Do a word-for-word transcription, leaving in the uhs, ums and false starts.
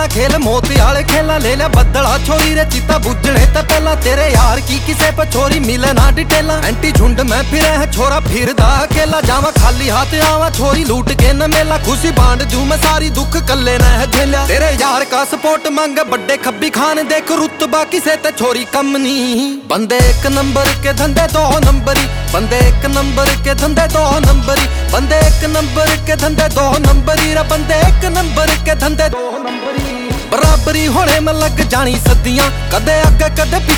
ਪਹਿਲਾਂ ਖੇਲ ਮੋਤੀ ਵਾਲੇ ਖੇਲਾ ਲੈ ਲਿਆ ਬੱਦਲਾ ਛੋਰੀ ਰੇ ਚੀਤਾ ਬੁੱਝਣੇ ਤਾਂ ਪਹਿਲਾਂ ਤੇਰੇ ਯਾਰ ਕੀ ਕਿਸੇ ਪਛੋਰੀ ਮਿਲੇ ਨਾ ਡਿਟੇਲਾਂ ਐਂਟੀ ਝੁੰਡ ਮੈਂ ਫਿਰੇ ਹੈ ਛੋਰਾ ਫਿਰਦਾ ਅਕੇਲਾ ਜਾਵਾਂ ਖਾਲੀ ਹੱਥ ਆਵਾਂ ਛੋਰੀ ਲੂਟ ਕੇ ਨਾ ਮੇਲਾ ਖੁਸ਼ੀ ਬਾਂਡ ਜੂ ਮੈਂ ਸਾਰੀ ਦੁੱਖ ਕੱਲੇ ਨਾ ਹੈ ਝੇਲਿਆ ਤੇਰੇ ਯਾਰ ਕਾ ਸਪੋਰਟ ਮੰਗ ਵੱਡੇ ਖੱਬੀ ਖਾਨ ਦੇਖ ਰੁਤਬਾ ਕਿਸੇ ਤੇ ਛੋਰੀ ਕਮ ਨਹੀਂ ਬੰਦੇ ਇੱਕ ਨੰਬਰ ਕੇ ਧੰਦੇ ਦੋ ਨੰਬਰੀ ਬੰਦੇ ਇੱਕ ਨੰਬਰ ਕੇ ਧੰਦੇ ਦੋ ਨੰਬਰੀ ਬੰਦੇ ਇੱਕ ਨੰਬਰ ਕੇ ਧੰਦੇ ਦੋ ਨੰਬਰੀ ਰਾ ਬੰਦੇ ਇੱਕ ਨੰਬਰ ਕੇ ਧੰਦੇ ਦੋ ਨੰਬਰੀ ਬਰਾਬਰੀ ਹੋਣੇ ਮੈਂ ਲੱਗ ਜਾਣੀ ਸੱਦੀਆਂ ਕਦੇ ਅੱਗੇ ਕਦੇ